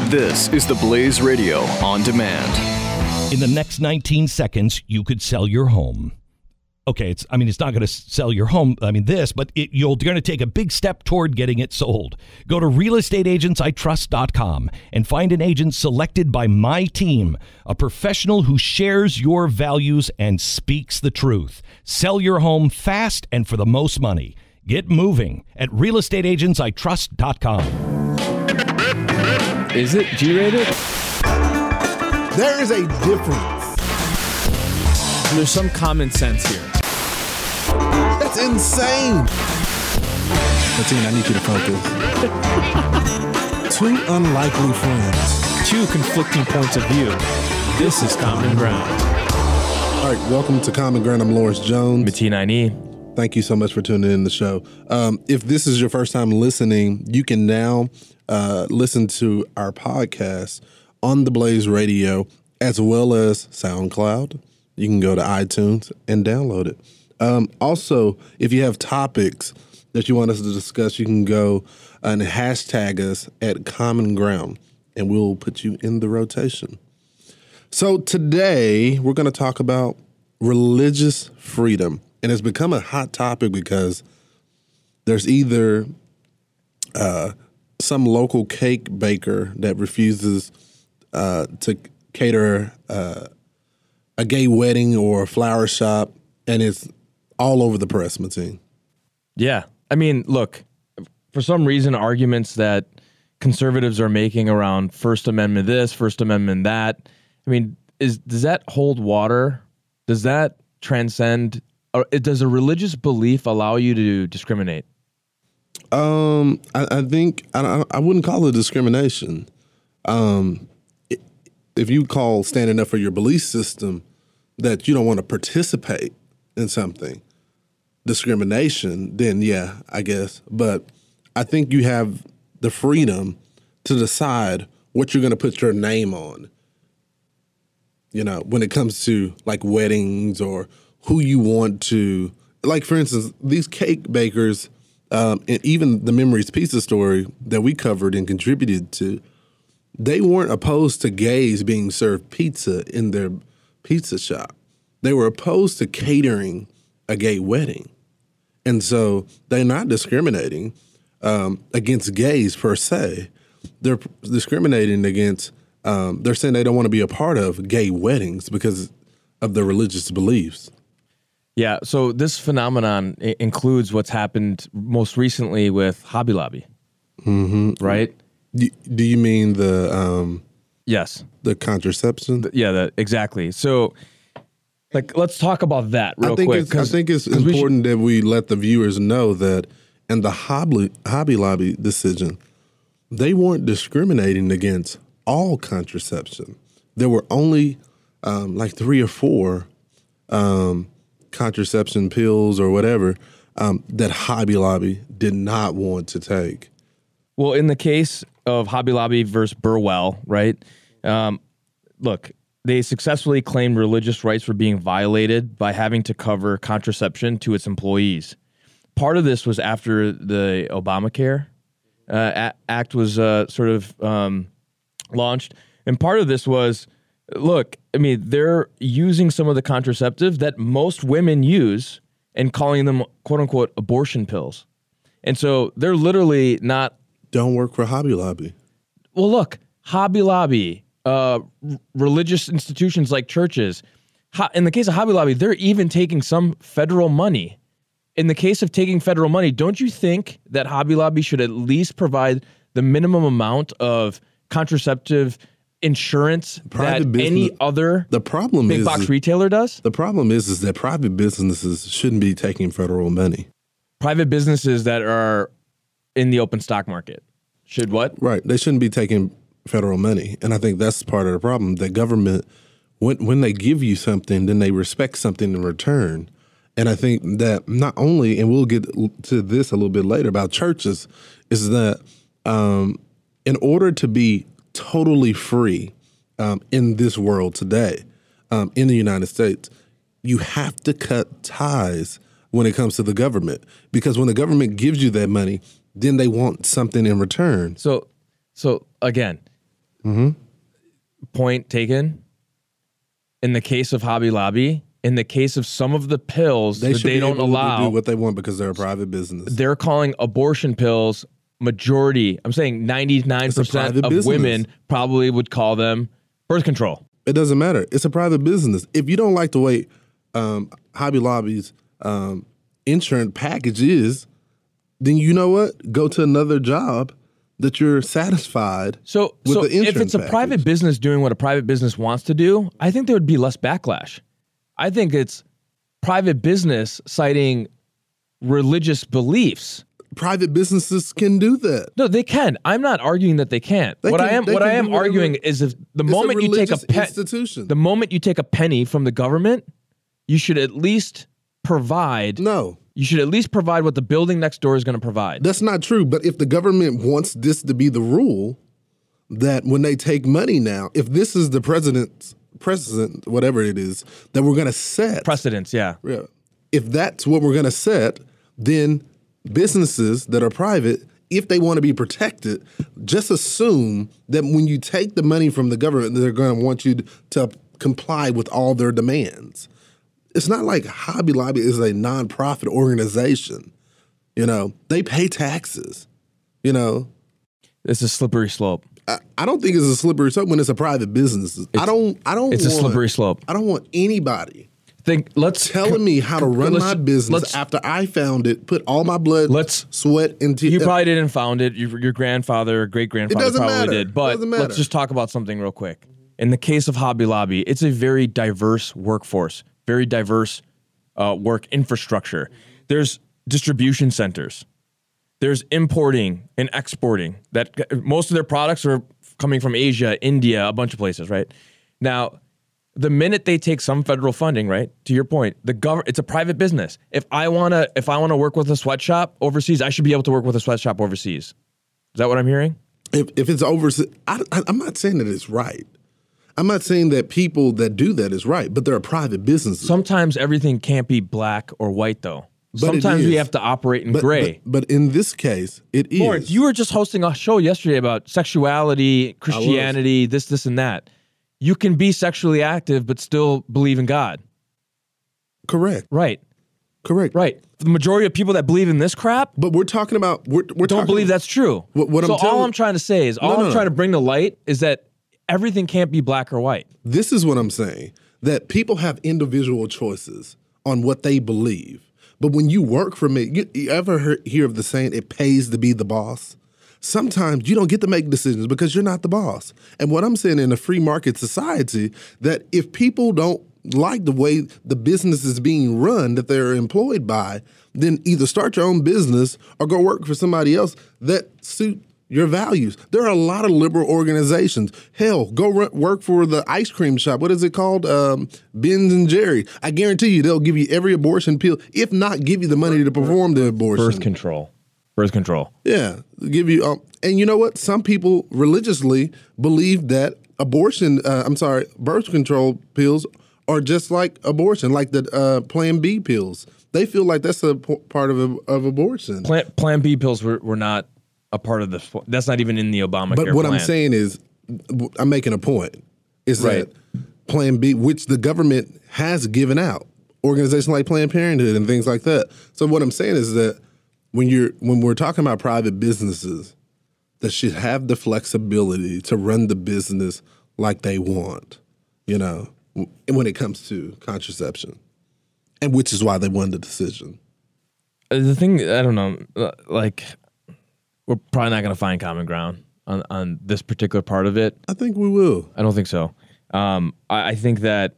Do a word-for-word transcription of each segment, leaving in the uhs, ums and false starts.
This is the Blaze Radio on demand. In the next nineteen seconds, you could sell your home. Okay, it's I mean, it's not going to sell your home. I mean, this, but it, you're going to take a big step toward getting it sold. Go to real estate agents I trust dot com and find an agent selected by my team, a professional who shares your values and speaks the truth. Sell your home fast and for the most money. Get moving at real estate agents I trust dot com. Is it G-rated? There is a difference. There's some common sense here. That's insane. Mateen, I need you to focus. Two unlikely friends. Two conflicting points of view. This is Common Ground. All right, welcome to Common Ground. I'm Lawrence Jones. Mateen Aini. Thank you so much for tuning in the show. Um, if this is your first time listening, you can now uh, listen to our podcast on the Blaze Radio as well as SoundCloud. You can go to iTunes and download it. Um, also, if you have topics that you want us to discuss, you can go and hashtag us at Common Ground, and we'll put you in the rotation. So today, we're going to talk about religious freedom. And it's become a hot topic because there's either uh, some local cake baker that refuses uh, to cater uh, a gay wedding or a flower shop, and it's all over the press, Mateen. Yeah. I mean, look, for some reason, arguments that conservatives are making around First Amendment this, First Amendment that, I mean, is does that hold water? Does that transcend? Or does a religious belief allow you to discriminate? Um, I, I think I, I wouldn't call it discrimination. Um, if you call standing up for your belief system that you don't want to participate in something discrimination, then yeah, I guess. But I think you have the freedom to decide what you're going to put your name on. You know, when it comes to like weddings or who you want to, like, for instance, these cake bakers, um, and even the Memories Pizza story that we covered and contributed to, they weren't opposed to gays being served pizza in their pizza shop. They were opposed to catering a gay wedding. And so they're not discriminating um, against gays per se. They're discriminating against, um, they're saying they don't want to be a part of gay weddings because of their religious beliefs. Yeah, so this phenomenon includes what's happened most recently with Hobby Lobby, mm-hmm. right? Do, do you mean the um, yes, the contraception? The, yeah, the, exactly. So, like, let's talk about that real I think quick. It's, I think it's important we should, that we let the viewers know that in the Hobby Hobby Lobby decision, they weren't discriminating against all contraception. There were only um, like three or four. Um, contraception pills or whatever um, that Hobby Lobby did not want to take. Well, in the case of Hobby Lobby versus Burwell, right? Um, look, they successfully claimed religious rights were being violated by having to cover contraception to its employees. Part of this was after the Obamacare uh, Act was uh, sort of um, launched. And part of this was, look, I mean, they're using some of the contraceptives that most women use and calling them, quote unquote, abortion pills. And so they're literally not. Don't work for Hobby Lobby. Well, look, Hobby Lobby, uh, r- religious institutions like churches. Ho- in the case of Hobby Lobby, they're even taking some federal money. In the case of taking federal money, don't you think that Hobby Lobby should at least provide the minimum amount of contraceptive insurance private that business, any other the problem big is, box retailer does? The problem is, is that private businesses shouldn't be taking federal money. Private businesses that are in the open stock market should what? Right. They shouldn't be taking federal money. And I think that's part of the problem. The government, when when they give you something, then they respect something in return. And I think that not only, and we'll get to this a little bit later about churches, is that um, in order to be totally free um, in this world today, um, in the United States, you have to cut ties when it comes to the government. Because when the government gives you that money, then they want something in return. So, so again, Mm-hmm. Point taken. In the case of Hobby Lobby, in the case of some of the pills They that should they be don't able allow, to do what they want because they're a private business. they're calling abortion pills majority. I'm saying ninety-nine percent private of business. women probably would call them birth control. It doesn't matter. It's a private business. If you don't like the way um, Hobby Lobby's um, insurance package is, then you know what? Go to another job that you're satisfied So, with so the if insurance it's a package. private business doing what a private business wants to do, I think there would be less backlash. I think it's private business citing religious beliefs. Private businesses can do that. No, they can. I'm not arguing that they can't. They what can- I am, they what can I am do whatever- arguing is if the It's a moment you take a religious pe- institution. the moment you take a penny from the government, you should at least provide. No, You should at least provide what the building next door is going to provide. that's not true. But if the government wants this to be the rule, that when they take money now, if this is the president's precedent, whatever it is, that we're going to set, Precedents, yeah. Yeah. If that's what we're going to set, then businesses that are private, if they want to be protected, just assume that when you take the money from the government, they're going to want you to comply with all their demands. It's not like Hobby Lobby is a nonprofit organization. You know, they pay taxes. You know, It's a slippery slope. I, I don't think it's a slippery slope when it's a private business. I don't. I don't. It's a want, slippery slope. I don't want anybody Think. Let's telling me how to run let's- my business let's- after I found it, put all my blood, Let's- sweat, and tears. You probably didn't found it. Your, your grandfather, great grandfather doesn't probably matter. did. But Doesn't matter. let's just talk about something real quick. In the case of Hobby Lobby, it's a very diverse workforce, very diverse uh, work infrastructure. There's distribution centers. There's importing and exporting. That most of their products are coming from Asia, India, a bunch of places, right? Now, the minute they take some federal funding, right? To your point, the gov- it's a private business. If I wanna, if I wanna work with a sweatshop overseas, I should be able to work with a sweatshop overseas. Is that what I'm hearing? if if it's over, I, I, I'm not saying that it's right. I'm not saying that people that do that is right, but they're a private business. Sometimes everything can't be black or white, though. But it Sometimes we is. have to operate in but, gray. But, but in this case, it is. Lawrence, you were just hosting a show yesterday about sexuality, Christianity, this, this, and that. You can be sexually active but still believe in God. correct. Right, Correct. right. The majority of people that believe in this crap But we're talking about. We're, we're don't talking believe that's true. What- what so I'm telling- all I'm trying to say is, all No, no, I'm no. trying to bring to light is that everything can't be black or white. This is what I'm saying, that people have individual choices on what they believe. But when you work for me, you, you ever hear, hear of the saying, it pays to be the boss? Sometimes you don't get to make decisions because you're not the boss. And what I'm saying in a free market society, that if people don't like the way the business is being run that they're employed by, then either start your own business or go work for somebody else that suit your values. There are a lot of liberal organizations. Hell, go re- work for the ice cream shop. What is it called? Um, Ben's and Jerry. I guarantee you they'll give you every abortion pill, if not give you the money to perform the abortion. Birth control. Birth control. Yeah, give you. Um, and you know what? Some people religiously believe that abortion. Uh, I'm sorry, birth control pills are just like abortion, like the uh, Plan B pills. They feel like that's a p- part of of abortion. Plan, Plan B pills were, were not a part of the. That's not even in the Obamacare But what plan. I'm saying is, I'm making a point. Is Right. that Plan B, which the government has given out, organizations like Planned Parenthood and things like that. So what I'm saying is that when you're when we're talking about private businesses that should have the flexibility to run the business like they want, you know, when it comes to contraception, and which is why they won the decision. The thing, I don't know, uh, like, we're probably not going to find common ground on, on this particular part of it. I think we will. I don't think so. Um, I, I think that,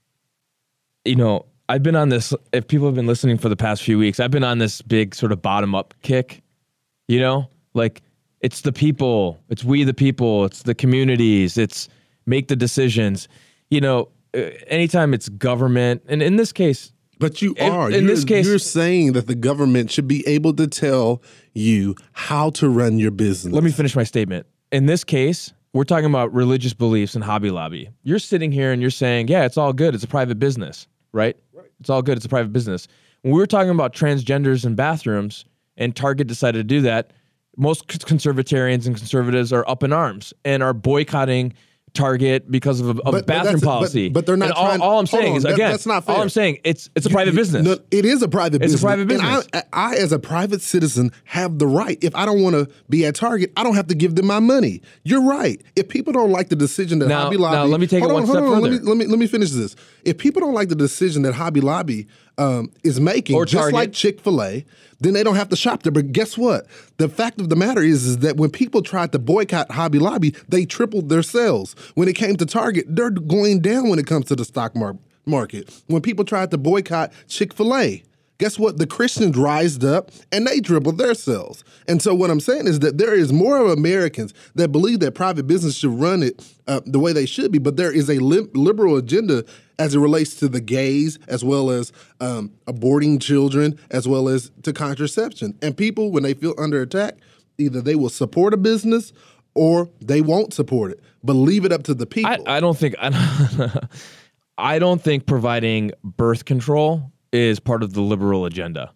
you know, I've been on this, if people have been listening for the past few weeks, I've been on this big sort of bottom up kick, you know, like it's the people, it's we the people, it's the communities, it's make the decisions, you know, uh, anytime it's government, and in this case, But you In- are. in you're, this case- you're saying that the government should be able to tell you how to run your business. let me finish my statement. In this case, we're talking about religious beliefs and Hobby Lobby. You're sitting here and you're saying, yeah, it's all good. It's a private business, right? Right. It's all good. It's a private business. When we were talking about transgenders and bathrooms and Target decided to do that, most conservatarians and conservatives are up in arms and are boycotting Target because of a, a But- but bathroom that's- policy. but- but they're not And all, trying- all I'm hold saying on, is that- again, that's not all fair. I'm saying it's it's a private business. No, it is a private It's a business. private business. And I, I, as a private citizen, have the right. If I don't want to be at Target, I don't have to give them my money. You're right. If people don't like the decision that Now- Hobby Lobby, now let me take it hold one on, hold step on, Let further. me, let me let me finish this. If people don't like the decision that Hobby Lobby um, is making, Or just Target. like Chick-fil-A, then they don't have to shop there. But guess what? The fact of the matter is, is that when people tried to boycott Hobby Lobby, they tripled their sales. When it came to Target, they're going down when it comes to the stock mar- market. When people tried to boycott Chick-fil-A, guess what? The Christians rised up and they tripled their sales. And so what I'm saying is that there is more of Americans that believe that private business should run it uh, the way they should be, but there is a li- liberal agenda as it relates to the gays, as well as um, aborting children, as well as to contraception. And people, when they feel under attack, either they will support a business or they won't support it, but leave it up to the people. I, I don't think I don't, I don't think providing birth control is part of the liberal agenda.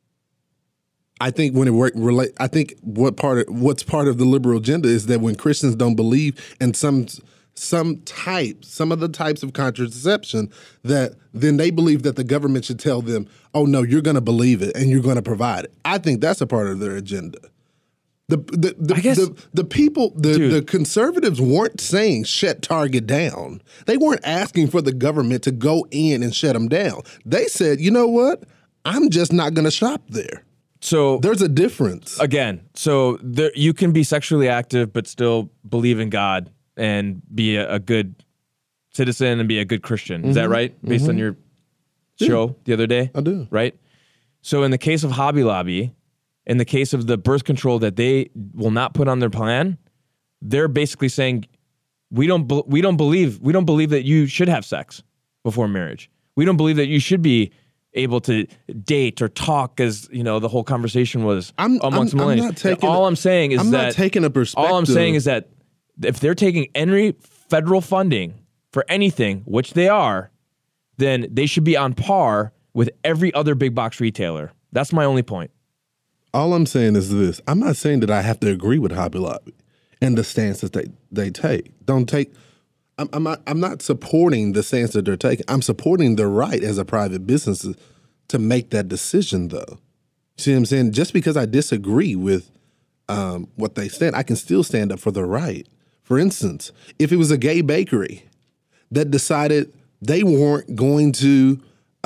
I think when it work, relate, I think what part of what's part of the liberal agenda is that when Christians don't believe in some some type, some of the types of contraception, that then they believe that the government should tell them, "Oh no, you're going to believe it and you're going to provide it." I think that's a part of their agenda. The the the, I guess- the, the people the, Dude. the conservatives weren't saying shut Target down. They weren't asking for the government to go in and shut them down. They said, "You know what? I'm just not going to shop there." So There's a difference. again, so there, you can be sexually active but still believe in God and be a, a good citizen and be a good Christian. Is that right? Based on your show the other day? I do. Right? So in the case of Hobby Lobby, in the case of the birth control that they will not put on their plan, they're basically saying we don't be- we don't believe we don't believe that you should have sex before marriage. We don't believe that you should be able to date or talk, as you know the whole conversation was I'm- amongst I'm- I'm millennials. not taking all a- I'm saying is I'm that not taking a All I'm perspective. saying is that if they're taking any federal funding for anything, which they are, then they should be on par with every other big box retailer. That's my only point. All I'm saying is this. I'm not saying that I have to agree with Hobby Lobby and the stance that they, they take. Don't take I'm, I'm not I'm not supporting the stance that they're taking. I'm supporting their right as a private business to make that decision though. See what I'm saying? Just because I disagree with um, what they said, I can still stand up for the right. For instance, if it was a gay bakery that decided they weren't going to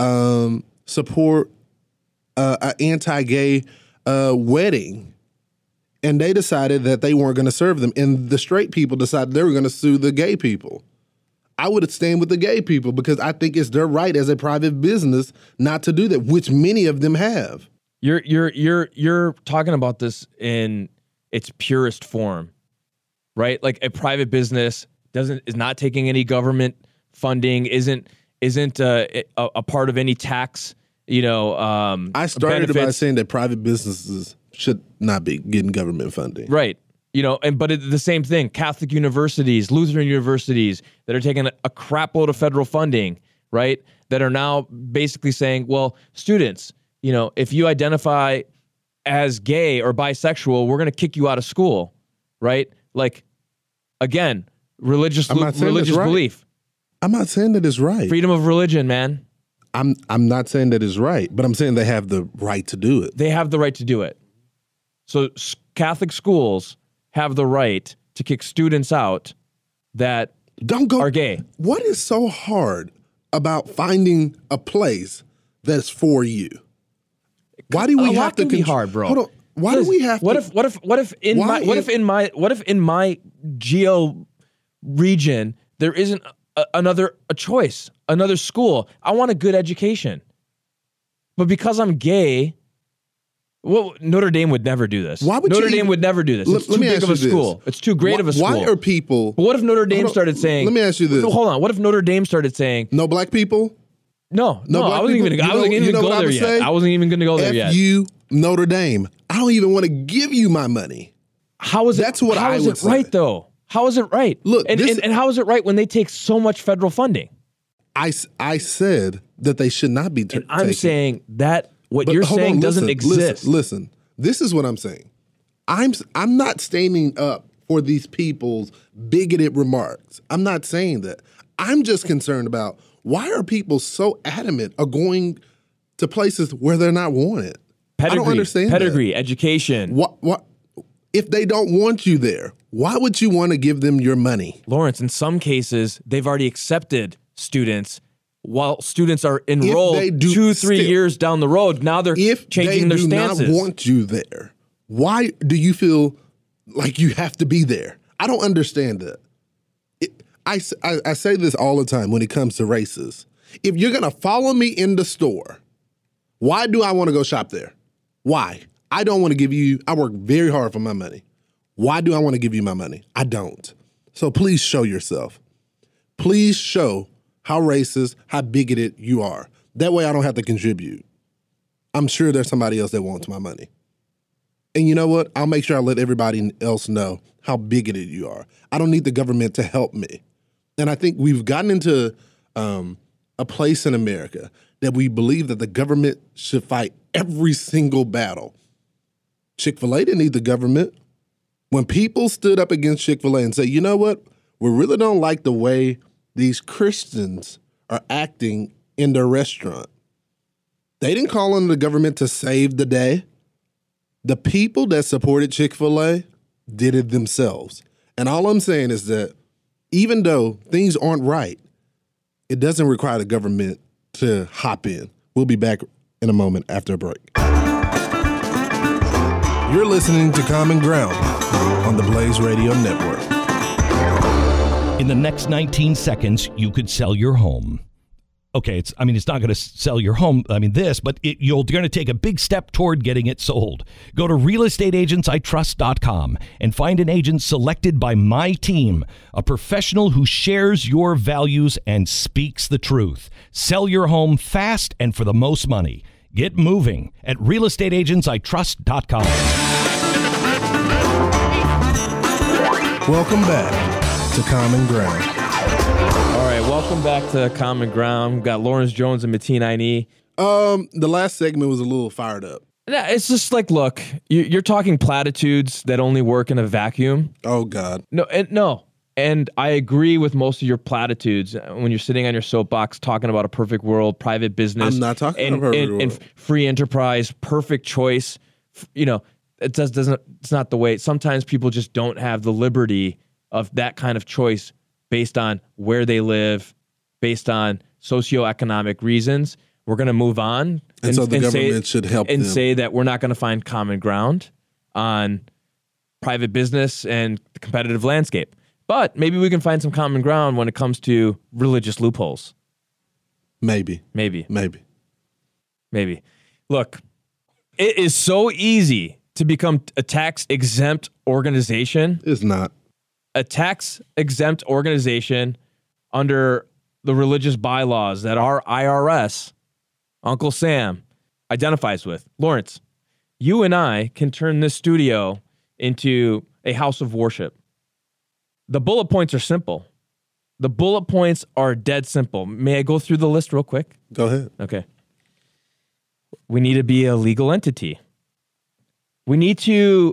um, support uh, an anti-gay uh, wedding, and they decided that they weren't going to serve them, and the straight people decided they were going to sue the gay people, I would stand with the gay people because I think it's their right as a private business not to do that, which many of them have. You're you're you're you're talking about this in its purest form, right? Like a private business doesn't is not taking any government funding, isn't isn't uh, a, a part of any tax. You know, um, I started by benefits. saying that private businesses should not be getting government funding. Right. You know, and but it's the same thing. Catholic universities, Lutheran universities that are taking a, a crap load of federal funding, right? That are now basically saying, well, students, you know, if you identify as gay or bisexual, we're going to kick you out of school, right? Like, again, religious I'm not saying religious that's right. belief, I'm not saying that it's right. freedom of religion, man. I'm I'm not saying that it's right, but I'm saying they have the right to do it. They have the right to do it. So s- Catholic schools have the right to kick students out that Don't go are gay. What is so hard about finding a place that's for you? Why do we a have lot to can be contr- hard, bro. Hold on. Why What do is- we have what to if what if what if in Why my what if- if in my what if in my geo region there isn't a, another a choice, another school? I want a good education. But because I'm gay, well, Notre Dame would never do this. Why would Notre you Dame even- would never do this. Let- It's let too me big ask of a you this. school. It's too great why, of a school. Why are people But what if Notre Dame Hold on. started saying? Let me ask you this. No, hold on. What if Notre Dame started saying? no black people? No, no, black I wasn't people? even. You I wasn't know- even you know go what I there would yet. say? I wasn't even going to go there F yet. you, Notre Dame. I don't even want to give you my money. How is it? That's what how I is would it right say. though? How is it right? Look, and, this- and and how is it right when they take so much federal funding? I, s- I said that they should not be. T- I'm taking. saying that what But you're hold saying on, doesn't listen, exist. Listen, listen, this is what I'm saying. I'm I'm not standing up for these people's bigoted remarks. I'm not saying that. I'm just concerned about why are people so adamant of going to places where they're not wanted? Pedigree, I don't understand pedigree, that. education. What what if they don't want you there? Why would you want to give them your money? Lawrence, in some cases, they've already accepted students while students are enrolled do, two, three still, years down the road. Now they're if changing they their stances. If they do not want you there, why do you feel like you have to be there? I don't understand that. It, I, I, I say this all the time when it comes to races. If you're going to follow me in the store, why do I want to go shop there? Why? I don't want to give you, I work very hard for my money. Why do I want to give you my money? I don't. So please show yourself. Please show how racist, how bigoted you are. That way I don't have to contribute. I'm sure there's somebody else that wants my money. And you know what? I'll make sure I let everybody else know how bigoted you are. I don't need the government to help me. And I think we've gotten into um, a place in America that we believe that the government should fight every single battle. Chick-fil-A didn't need the government. When people stood up against Chick-fil-A and say, you know what? We really don't like the way these Christians are acting in their restaurant. They didn't call on the government to save the day. The people that supported Chick-fil-A did it themselves. And all I'm saying is that even though things aren't right, it doesn't require the government to hop in. We'll be back in a moment after a break. You're listening to Common Ground on the Blaze Radio Network. In the next nineteen seconds, you could sell your home. Okay, it's I mean, it's not going to sell your home, I mean this, but it, you're going to take a big step toward getting it sold. Go to real estate agents I trust dot com and find an agent selected by my team, a professional who shares your values and speaks the truth. Sell your home fast and for the most money. Get moving at real estate agents I trust dot com. Welcome back to Common Ground. All right, welcome back to Common Ground. We've got Lawrence Jones and Mateen Aini. Um, the last segment was a little fired up. It's just like, look, you're talking platitudes that only work in a vacuum. Oh, God. No, and, no. And I agree with most of your platitudes when you're sitting on your soapbox talking about a perfect world, private business. I'm not talking and, about a perfect and, world. and free enterprise, perfect choice. You know, it does, doesn't. It's not the way. Sometimes people just don't have the liberty of that kind of choice based on where they live, based on socioeconomic reasons. We're going to move on. And, and so the and government say, should help And them. say that we're not going to find common ground on private business and the competitive landscape. But maybe we can find some common ground when it comes to religious loopholes. Maybe. Maybe. Maybe. Maybe. Look, it is so easy to become a tax-exempt organization. It's not. A tax-exempt organization under the religious bylaws that our I R S, Uncle Sam, identifies with. Lawrence, you and I can turn this studio into a house of worship. The bullet points are simple. The bullet points are dead simple. May I go through the list real quick? Go ahead. Okay. We need to be a legal entity. We need to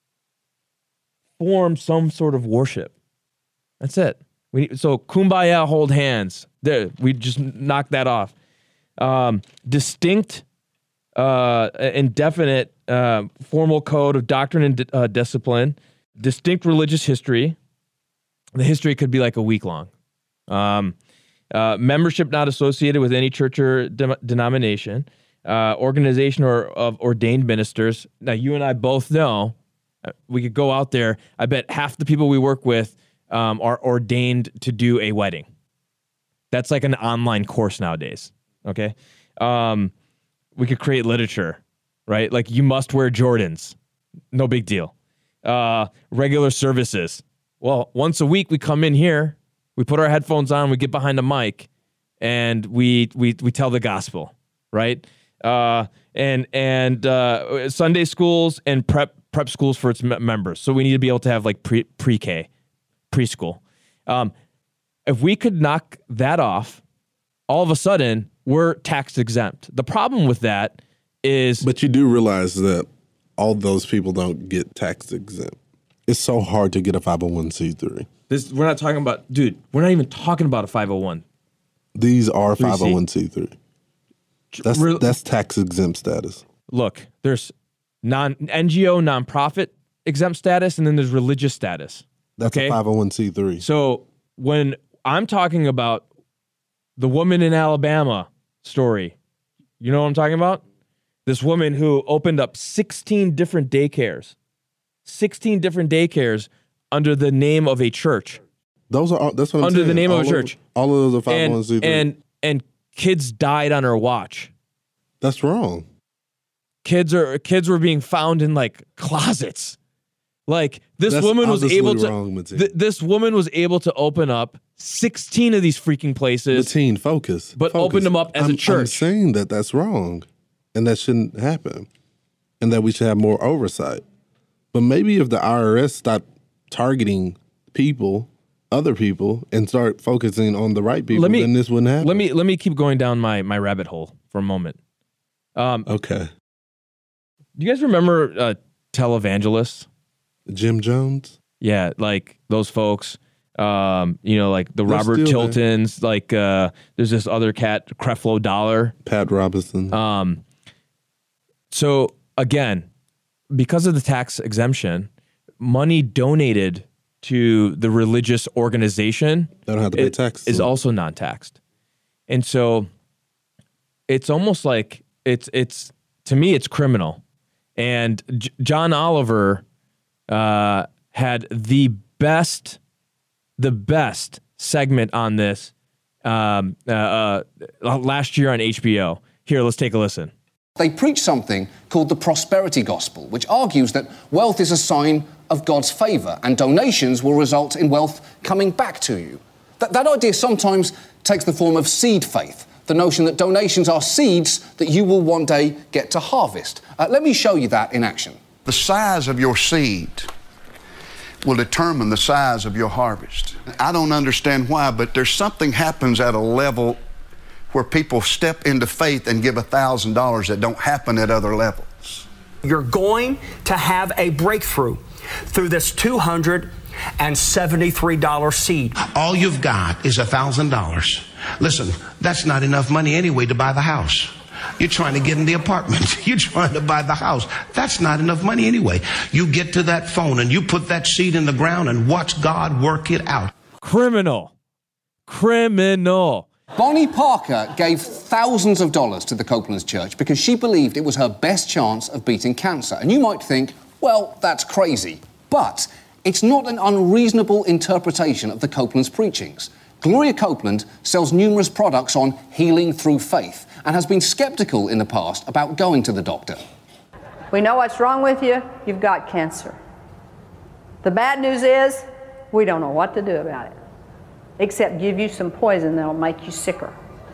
form some sort of worship. That's it. We need, so kumbaya, hold hands. There, we just knocked that off. Um, distinct, uh, indefinite, uh, formal code of doctrine and di- uh, discipline. Distinct religious history. The history could be like a week long. Um, uh, membership not associated with any church or de- denomination. Uh, organization or of ordained ministers. Now, you and I both know uh, we could go out there. I bet half the people we work with um, are ordained to do a wedding. That's like an online course nowadays. Okay, um, we could create literature, right? Like you must wear Jordans. No big deal. Uh, regular services. Well, once a week we come in here, we put our headphones on, we get behind a mic, and we we we tell the gospel, right? Uh, and and uh, Sunday schools and prep prep schools for its m- members. So we need to be able to have like pre pre-K, preschool. Um, if we could knock that off, all of a sudden we're tax exempt. The problem with that is, But you do realize that all those people don't get tax exempt. It's so hard to get a five oh one c three. This we're not talking about, dude. We're not even talking about a five oh one. These are five oh one c three. That's Re- that's tax exempt status. Look, there's non N G O nonprofit exempt status, and then there's religious status. That's okay? a five oh one c three. So when I'm talking about the woman in Alabama story, you know what I'm talking about? This woman who opened up sixteen different daycares, sixteen different daycares under the name of a church. Those are all, that's what I'm under saying. the name all of a church. Of, all of those are five oh one c three. And, and and kids died on her watch. That's wrong. Kids are kids were being found in like closets. Like this That's woman was able to wrong, th- this woman was able to open up sixteen of these freaking places. Mateen, focus. But focus. opened them up as I'm, a church. I'm saying that that's wrong and that shouldn't happen and that we should have more oversight. But maybe if the I R S stopped targeting people, other people, and start focusing on the right people, me, then this wouldn't happen. Let me let me keep going down my, my rabbit hole for a moment. Um, okay. Do you guys remember uh, televangelists? Jim Jones? Yeah, like those folks. Um, you know, like the They're Robert Tiltons. There. Like uh, there's this other cat, Creflo Dollar. Pat Robertson. Um. So again, because of the tax exemption, money donated to the religious organization they don't have to pay tax is also non-taxed. And so it's almost like it's it's to me it's criminal. And J- John Oliver uh, had the best the best segment on this um, uh, uh, last year on H B O. Here, let's take a listen. They preach something called the prosperity gospel, which argues that wealth is a sign of God's favour and donations will result in wealth coming back to you. That, that idea sometimes takes the form of seed faith, the notion that donations are seeds that you will one day get to harvest. Uh, let me show you that in action. The size of your seed will determine the size of your harvest. I don't understand why, but there's something happens at a level where people step into faith and give one thousand dollars that don't happen at other levels. You're going to have a breakthrough through this two hundred seventy-three dollars seed. All you've got is one thousand dollars. Listen, that's not enough money anyway to buy the house. You're trying to get in the apartment. You're trying to buy the house. That's not enough money anyway. You get to that phone and you put that seed in the ground and watch God work it out. Criminal. Criminal. Bonnie Parker gave thousands of dollars to the Copeland's church because she believed it was her best chance of beating cancer. And you might think, well, that's crazy. But it's not an unreasonable interpretation of the Copeland's preachings. Gloria Copeland sells numerous products on healing through faith and has been skeptical in the past about going to the doctor. We know what's wrong with you. You've got cancer. The bad news is we don't know what to do about it, except give you some poison that'll make you sicker.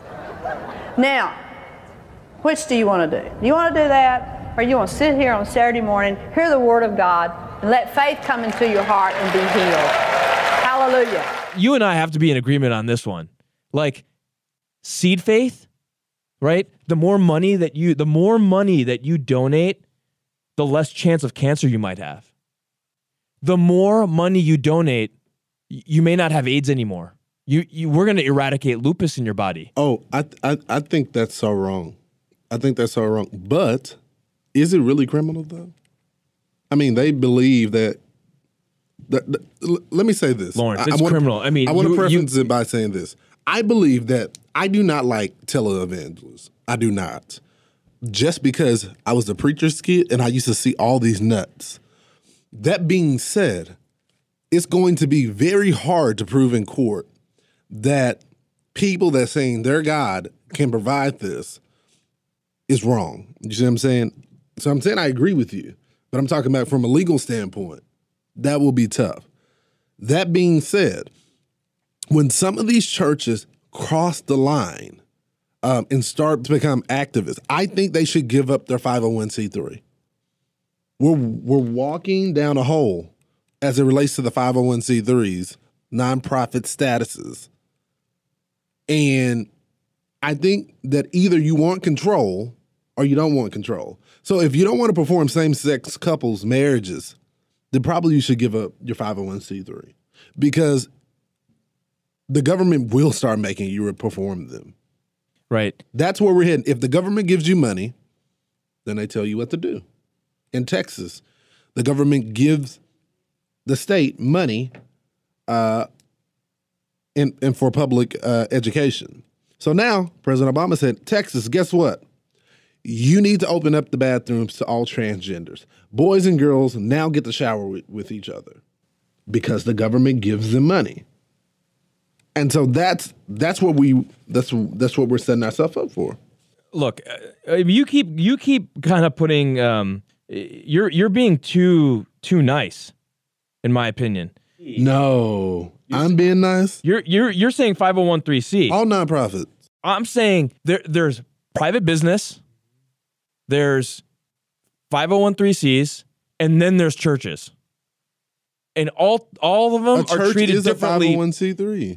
Now, which do you want to do? Do you want to do that, or you want to sit here on Saturday morning, hear the Word of God, and let faith come into your heart and be healed? Hallelujah. You and I have to be in agreement on this one. Like, seed faith, right? The more money that you, the more money that you donate, the less chance of cancer you might have. The more money you donate, you may not have AIDS anymore. You, you we're going to eradicate lupus in your body. Oh, I, I I think that's so wrong. I think that's so wrong. But is it really criminal though? I mean, they believe that. that, that l- let me say this, Lawrence. I, It's I wanna, criminal. I mean, I want to you, preface you, it by saying this. I believe that I do not like televangelists. I do not. Just because I was a preacher's kid and I used to see all these nuts. That being said, it's going to be very hard to prove in court that people that saying their God can provide this is wrong. You see what I'm saying? So I'm saying I agree with you, but I'm talking about from a legal standpoint, that will be tough. That being said, when some of these churches cross the line um, and start to become activists, I think they should give up their five oh one c three. We're, we're walking down a hole as it relates to the five oh one c threes, nonprofit statuses. And I think that either you want control or you don't want control. So if you don't want to perform same-sex couples marriages, then probably you should give up your five oh one c three because the government will start making you perform them. Right. That's where we're heading. If the government gives you money, then they tell you what to do. In Texas, the government gives the state money uh, in, in for public uh, education. So now President Obama said, Texas, guess what? You need to open up the bathrooms to all transgenders. Boys and girls now get to shower with, with each other because the government gives them money. And so that's that's what we that's that's what we're setting ourselves up for. Look, uh, you keep you keep kind of putting um, you're you're being too too nice, in my opinion. No, I'm being nice. You're you're you're saying five oh one c. All nonprofits. I'm saying there there's private business, there's five oh one c's, and then there's churches. And all all of them a are treated is differently. A five oh one c three.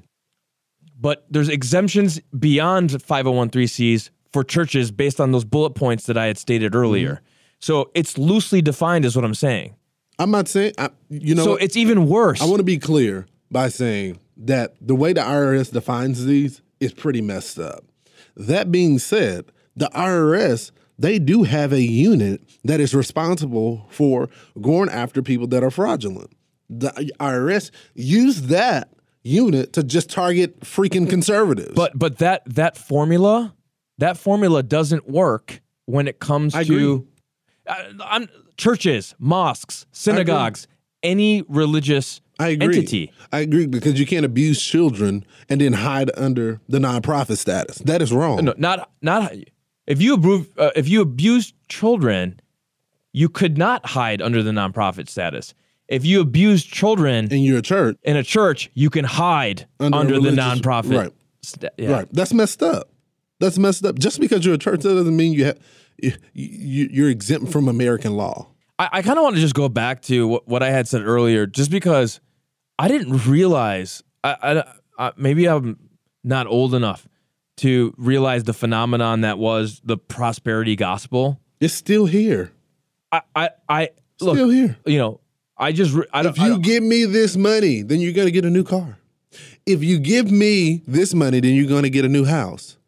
But there's exemptions beyond five oh one c's for churches based on those bullet points that I had stated earlier. Mm-hmm. So it's loosely defined is what I'm saying. I'm not saying, I, you know. So it's even worse. I want to be clear by saying that the way the I R S defines these is pretty messed up. That being said, the I R S, they do have a unit that is responsible for going after people that are fraudulent. The I R S used that unit to just target freaking conservatives. But but that that formula, that formula doesn't work when it comes I to uh, I'm, churches, mosques, synagogues, any religious I agree. entity. I agree because you can't abuse children and then hide under the nonprofit status. That is wrong. No, not not if you abuse uh, if you abuse children, you could not hide under the nonprofit status. If you abuse children in your church, in a church, you can hide under, under the nonprofit. Right. St- yeah. Right. That's messed up. That's messed up. Just because you're a church, that doesn't mean you have you, you, you're exempt from American law. I, I kind of want to just go back to what, what I had said earlier, just because I didn't realize. I, I, I maybe I'm not old enough to realize the phenomenon that was the prosperity gospel. It's still here. I I, I look, still here. You know. I just, I don't, if you I don't, give me this money, then you're going to get a new car. If you give me this money, then you're going to get a new house.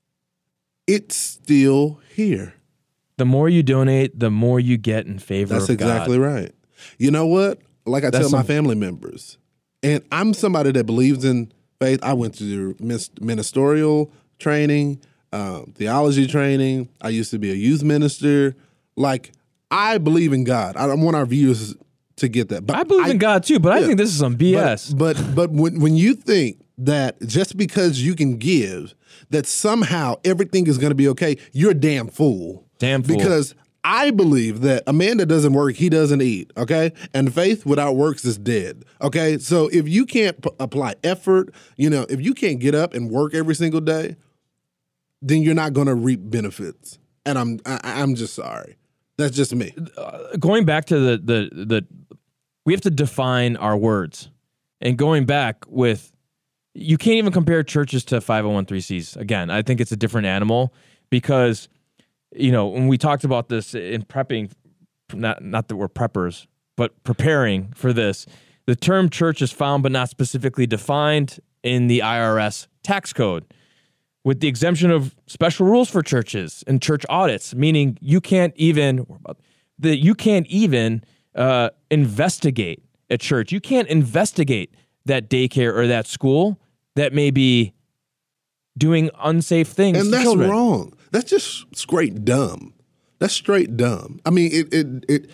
It's still here. The more you donate, the more you get in favor That's of God. That's exactly right. You know what? Like I That's tell some, my family members, and I'm somebody that believes in faith. I went to ministerial training, uh, theology training. I used to be a youth minister. Like, I believe in God. I don't want our viewers to get that. But I believe I, in God too, but yeah, I think this is some B S. But but, but when, when you think that just because you can give, that somehow everything is going to be okay, you're a damn fool. Damn fool. Because I believe that a man that doesn't work, he doesn't eat, okay? And faith without works is dead, okay? So if you can't p- apply effort, you know, if you can't get up and work every single day, then you're not going to reap benefits. And I'm I, I'm just sorry. That's just me. Uh, going back to the, the the we have to define our words. And going back with, you can't even compare churches to five oh one c's. Again, I think it's a different animal because, you know, when we talked about this in prepping, not not that we're preppers, but preparing for this, the term church is found but not specifically defined in the I R S tax code, with the exemption of special rules for churches and church audits, meaning you can't even the you can't even uh, investigate a church. You can't investigate that daycare or that school that may be doing unsafe things. And to that's children. wrong. That's just straight dumb. That's straight dumb. I mean, it it it.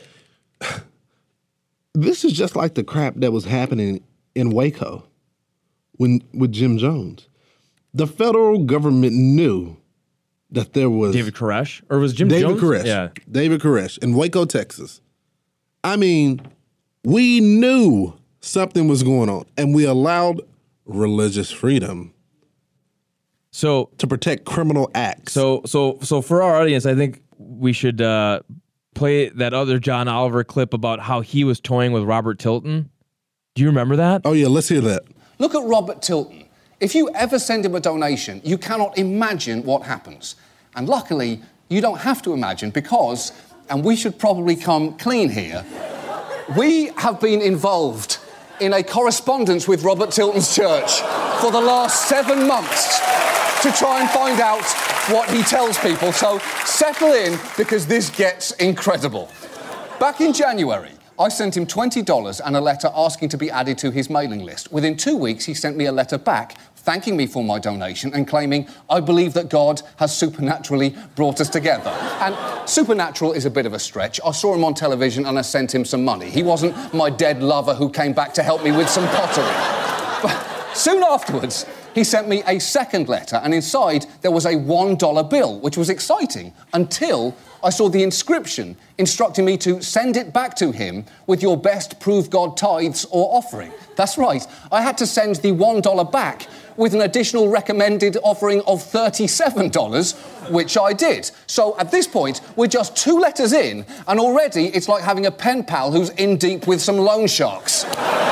This is just like the crap that was happening in Waco when with Jim Jones. The federal government knew that there was David Koresh, or was Jim David Jones? Koresh, Yeah, David Koresh in Waco, Texas. I mean, we knew something was going on, and we allowed religious freedom. So to protect criminal acts. So so so for our audience, I think we should uh, play that other John Oliver clip about how he was toying with Robert Tilton. Do you remember that? Oh yeah, let's hear that. Look at Robert Tilton. If you ever send him a donation, you cannot imagine what happens. And luckily, you don't have to imagine because, and we should probably come clean here, we have been involved in a correspondence with Robert Tilton's church for the last seven months to try and find out what he tells people. So settle in, because this gets incredible. Back in January, I sent him twenty dollars and a letter asking to be added to his mailing list. Within two weeks, he sent me a letter back thanking me for my donation and claiming, I believe that God has supernaturally brought us together. And supernatural is a bit of a stretch. I saw him on television and I sent him some money. He wasn't my dead lover who came back to help me with some pottery. But soon afterwards, he sent me a second letter, and inside there was a one dollar bill, which was exciting, until I saw the inscription instructing me to send it back to him with your best prove God tithes or offering. That's right, I had to send the one dollar back with an additional recommended offering of thirty-seven dollars, which I did. So at this point, we're just two letters in, and already it's like having a pen pal who's in deep with some loan sharks.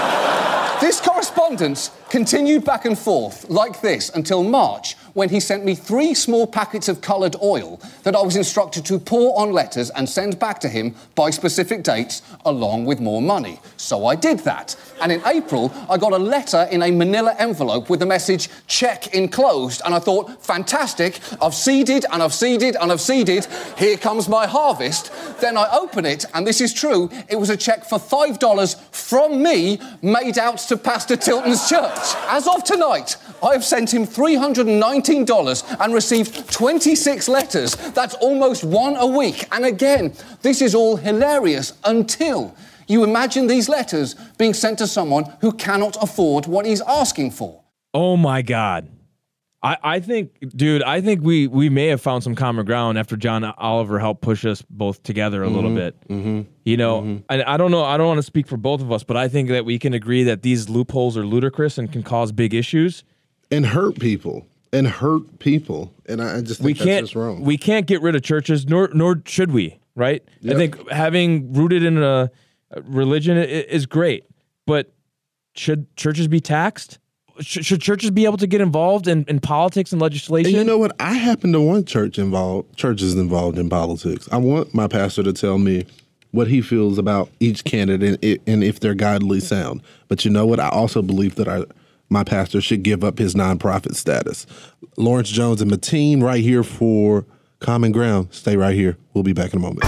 This correspondence continued back and forth like this until March, when he sent me three small packets of coloured oil that I was instructed to pour on letters and send back to him by specific dates, along with more money. So I did that. And in April, I got a letter in a manila envelope with the message, check enclosed, and I thought, fantastic, I've seeded and I've seeded and I've seeded, here comes my harvest. Then I open it, and this is true, it was a cheque for five dollars from me made out to Pastor Tilton's church. As of tonight, I have sent him three hundred nineteen dollars and received twenty-six letters. That's almost one a week. And again, this is all hilarious until you imagine these letters being sent to someone who cannot afford what he's asking for. Oh, my God. I, I think, dude, I think we we may have found some common ground after John Oliver helped push us both together a mm-hmm, little bit. Mm-hmm, you know, mm-hmm. and I don't know, I don't want to speak for both of us, but I think that we can agree that these loopholes are ludicrous and can cause big issues. And hurt people. And hurt people. And I just think we that's can't, just wrong. We can't get rid of churches, nor nor should we, right? Yep. I think having rooted in a religion is great, but should churches be taxed? Should churches be able to get involved in, in politics and legislation? And you know what? I happen to want church involved, churches involved in politics. I want my pastor to tell me what he feels about each candidate and if they're godly sound. But you know what? I also believe that our, my pastor should give up his nonprofit status. Lawrence Jones and Mateen right here for Common Ground. Stay right here. We'll be back in a moment.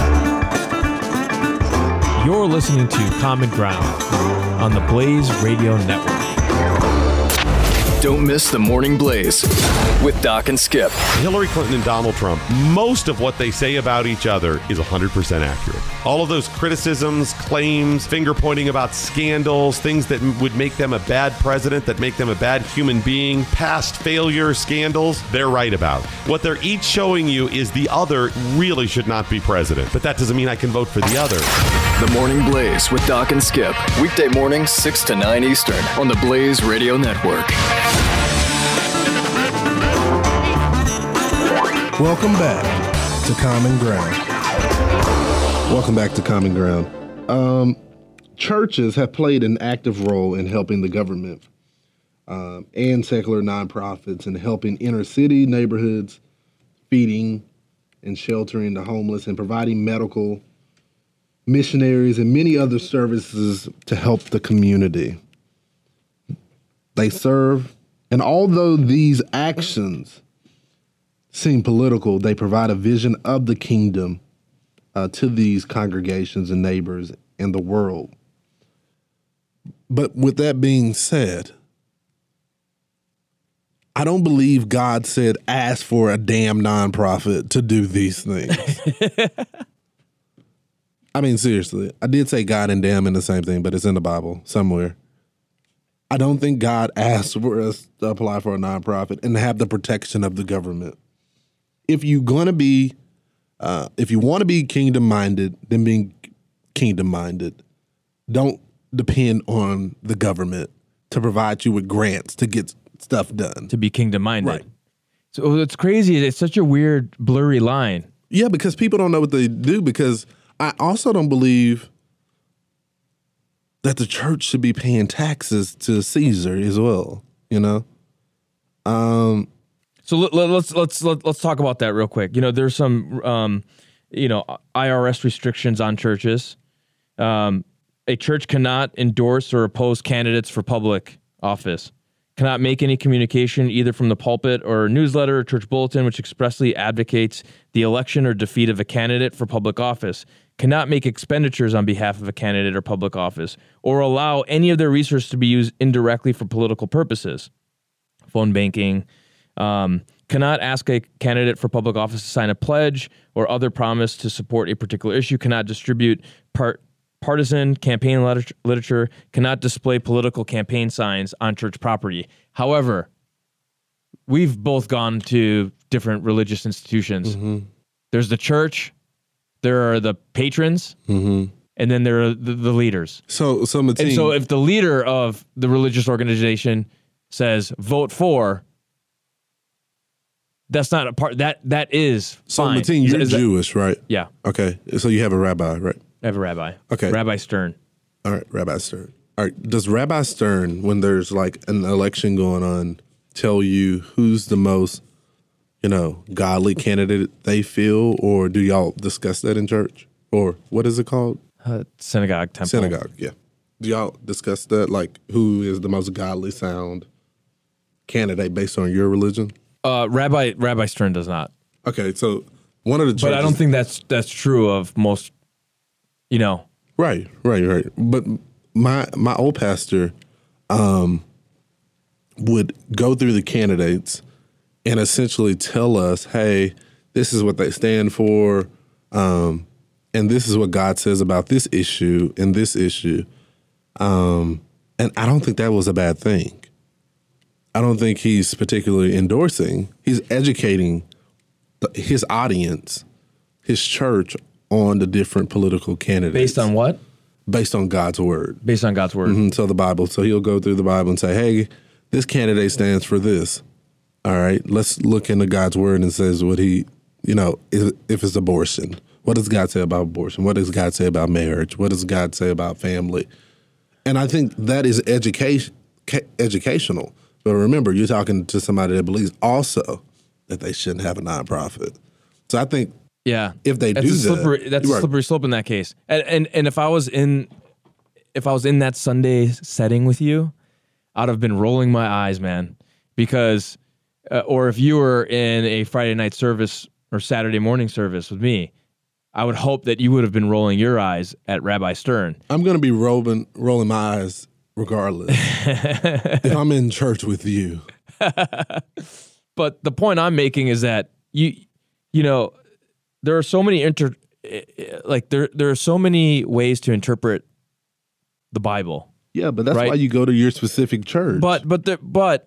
You're listening to Common Ground on the Blaze Radio Network. Don't miss the Morning Blaze with Doc and Skip. Hillary Clinton and Donald Trump, most of what they say about each other is one hundred percent accurate. All of those criticisms, claims, finger-pointing about scandals, things that would make them a bad president, that make them a bad human being, past failure scandals, they're right about. What they're each showing you is the other really should not be president. But that doesn't mean I can vote for the other. The Morning Blaze with Doc and Skip. Weekday mornings, six to nine Eastern on the Blaze Radio Network. Welcome back to Common Ground. Welcome back to Common Ground. Um, churches have played an active role in helping the government um, and secular nonprofits in helping inner city neighborhoods, feeding and sheltering the homeless, and providing medical, missionaries, and many other services to help the community. They serve, and although these actions seem political, they provide a vision of the kingdom uh, to these congregations and neighbors and the world. But with that being said, I don't believe God said, ask for a damn nonprofit to do these things. I mean, seriously, I did say God and damn in the same thing, but it's in the Bible somewhere. I don't think God asked for us to apply for a nonprofit and have the protection of the government. If you're going to be, uh, if you want to be kingdom-minded, then being kingdom-minded. Don't depend on the government to provide you with grants to get stuff done. To be kingdom-minded. Right. So it's crazy. It's such a weird, blurry line. Yeah, because people don't know what they do, because I also don't believe that the church should be paying taxes to Caesar as well, you know? Um... So let, let, let's let's let, let's talk about that real quick. You know, there's some um, you know I R S restrictions on churches. Um, a church cannot endorse or oppose candidates for public office. Cannot make any communication either from the pulpit or newsletter or church bulletin which expressly advocates the election or defeat of a candidate for public office. Cannot make expenditures on behalf of a candidate or public office, or allow any of their resources to be used indirectly for political purposes. Phone banking. Um, cannot ask a candidate for public office to sign a pledge or other promise to support a particular issue. Cannot distribute part partisan campaign literature, literature. Cannot display political campaign signs on church property. However, we've both gone to different religious institutions. Mm-hmm. There's the church, there are the patrons, mm-hmm. and then there are the, the leaders. So, so, Mateen, and so if the leader of the religious organization says vote for, that's not a part. That that is so fine. Mateen, you're is that, Jewish, right? Yeah. Okay. So you have a rabbi, right? I have a rabbi. Okay. Rabbi Stern. All right, Rabbi Stern. All right. Does Rabbi Stern, when there's like an election going on, tell you who's the most, you know, godly candidate they feel, or do y'all discuss that in church, or what is it called? Uh, synagogue, temple. Synagogue. Yeah. Do y'all discuss that, like who is the most godly sound candidate based on your religion? Uh, Rabbi Rabbi Stern does not. Okay, so one of the churches, but I don't think that's that's true of most. You know, right, right, right. But my my old pastor um, would go through the candidates and essentially tell us, "Hey, this is what they stand for, um, and this is what God says about this issue and this issue." Um, and I don't think that was a bad thing. I don't think he's particularly endorsing. He's educating the, his audience, his church, on the different political candidates. Based on what? Based on God's word. Based on God's word. Mm-hmm. So the Bible. So he'll go through the Bible and say, hey, this candidate stands for this. All right, let's look into God's word and says what he, you know, if, if it's abortion. What does God say about abortion? What does God say about marriage? What does God say about family? And I think that is education, educational. But remember, you're talking to somebody that believes also that they shouldn't have a nonprofit. So I think, yeah, if they that's do a slippery, that, that's a right. slippery slope in that case. And, and and if I was in, if I was in that Sunday setting with you, I'd have been rolling my eyes, man. Because, uh, or if you were in a Friday night service or Saturday morning service with me, I would hope that you would have been rolling your eyes at Rabbi Stern. I'm going to be rolling rolling my eyes regardless if I'm in church with you. But the point I'm making is that you, you know, there are so many inter, like there there are so many ways to interpret the Bible. Yeah, but that's right? why you go to your specific church. But but the, but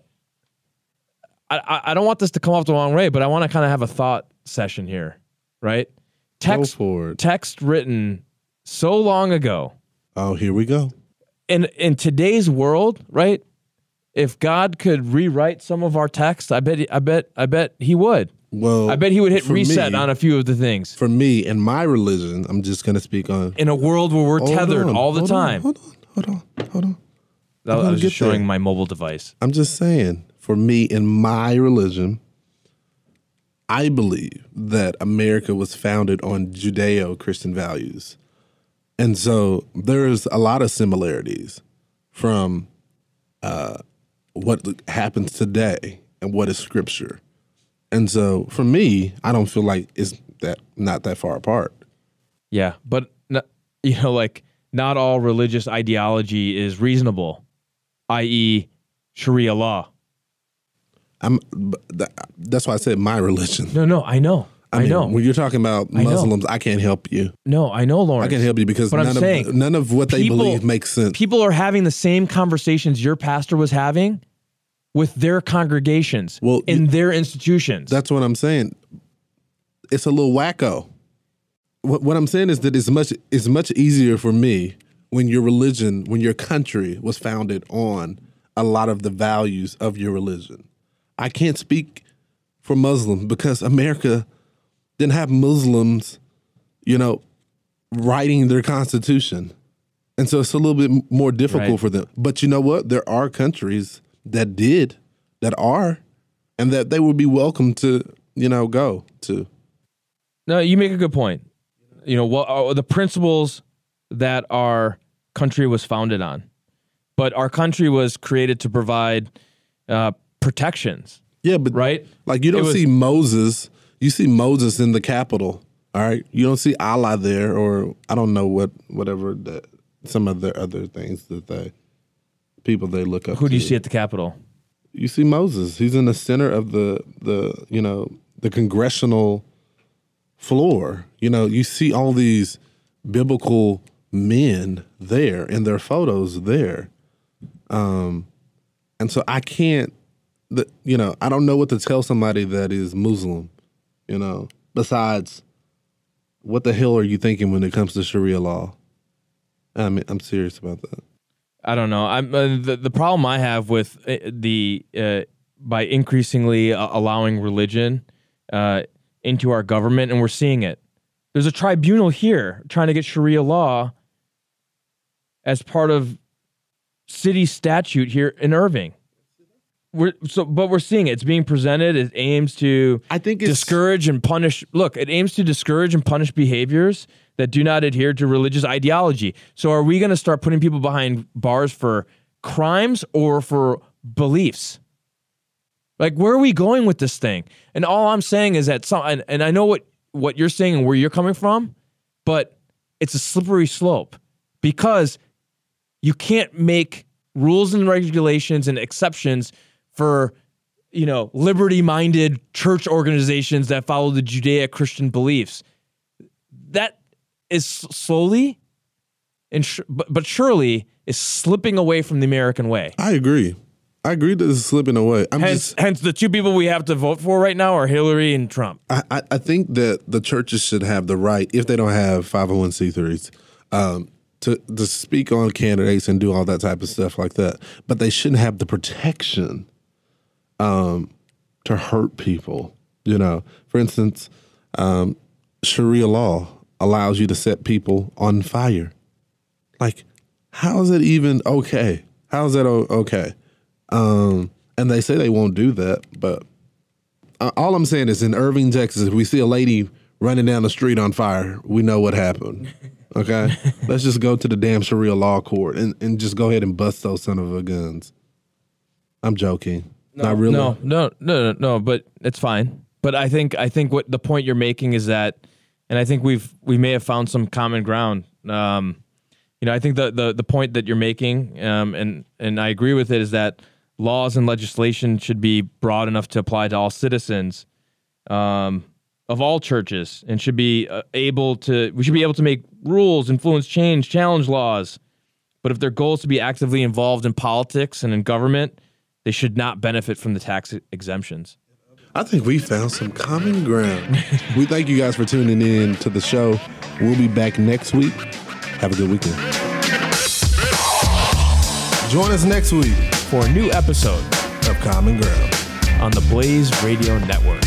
I I don't want this to come off the wrong way. But I want to kind of have a thought session here, right? Text go for it. Text written so long ago. Oh, here we go. In in today's world, right? If God could rewrite some of our text, I bet I bet I bet he would. Well, I bet he would hit reset me, on a few of the things. For me and my religion, I'm just going to speak on. In a world where we're hold tethered on, all the hold time. On, hold on, hold on, hold on. I was just showing there. my mobile device. I'm just saying, for me in my religion, I believe that America was founded on Judeo-Christian values. And so there's a lot of similarities from uh, what happens today and what is scripture. And so for me, I don't feel like it's that not that far apart. Yeah, but you know, like not all religious ideology is reasonable, that is, Sharia law. I'm. That's why I said my religion. No, no, I know. I, I mean, know. When you're talking about Muslims, I, I can't help you. No, I know, Lawrence. I can't help you because but none I'm of saying, none of what they people, believe makes sense. People are having the same conversations your pastor was having with their congregations well, in you, their institutions. That's what I'm saying. It's a little wacko. What, what I'm saying is that it's much it's much easier for me when your religion, when your country was founded on a lot of the values of your religion. I can't speak for Muslims because America didn't have Muslims, you know, writing their constitution. And so it's a little bit more difficult right. for them. But you know what? There are countries that did, that are, and that they would be welcome to, you know, go to. No, you make a good point. You know, what are the principles that our country was founded on? But our country was created to provide uh, protections. Yeah, but right, like you don't was, see Moses. You see Moses in the Capitol. All right, you don't see Allah there, or I don't know what, whatever the, some of the other things that they people they look up. Who to. do you see at the Capitol? You see Moses. He's in the center of the the you know the congressional floor. You know, you see all these biblical men there and their photos there. Um, and so I can't, the, you know, I don't know what to tell somebody that is Muslim, you know, besides what the hell are you thinking when it comes to Sharia law? I mean, I'm serious about that. I don't know. I'm uh, the the problem I have with uh, the uh, by increasingly uh, allowing religion uh, into our government, and we're seeing it. There's a tribunal here trying to get Sharia law as part of city statute here in Irving. We're so, but we're seeing it. It's being presented. It aims to I think it's, discourage and punish. Look, it aims to discourage and punish behaviors that do not adhere to religious ideology. So are we going to start putting people behind bars for crimes or for beliefs? Like, where are we going with this thing? And all I'm saying is that some, and, and I know what, what you're saying and where you're coming from, but it's a slippery slope because you can't make rules and regulations and exceptions for, you know, liberty-minded church organizations that follow the Judeo-Christian beliefs. That is slowly, and sh- but, but surely, is slipping away from the American way. I agree. I agree that it's slipping away. I'm hence, just, hence, the two people we have to vote for right now are Hillary and Trump. I, I, I think that the churches should have the right, if they don't have five oh one c threes, um, to, to speak on candidates and do all that type of stuff like that. But they shouldn't have the protection um, to hurt people. You know, for instance, um, Sharia law allows you to set people on fire. Like, how is it even okay? How is that o- okay? Um, and they say they won't do that, but uh, all I'm saying is in Irving, Texas, if we see a lady running down the street on fire, we know what happened. Okay? Let's just go to the damn Sharia law court and, and just go ahead and bust those son of a guns. I'm joking. No, Not really. No, no, no, no, no, but it's fine. But I think I think what the point you're making is that, and I think we've we may have found some common ground. Um, you know, I think the the the point that you're making, um, and and I agree with it, is that laws and legislation should be broad enough to apply to all citizens um, of all churches, and should be uh, able to. We should be able to make rules, influence change, challenge laws. But if their goal is to be actively involved in politics and in government, they should not benefit from the tax exemptions. I think we found some common ground. We thank you guys for tuning in to the show. We'll be back next week. Have a good weekend. Join us next week for a new episode of Common Ground on the Blaze Radio Network.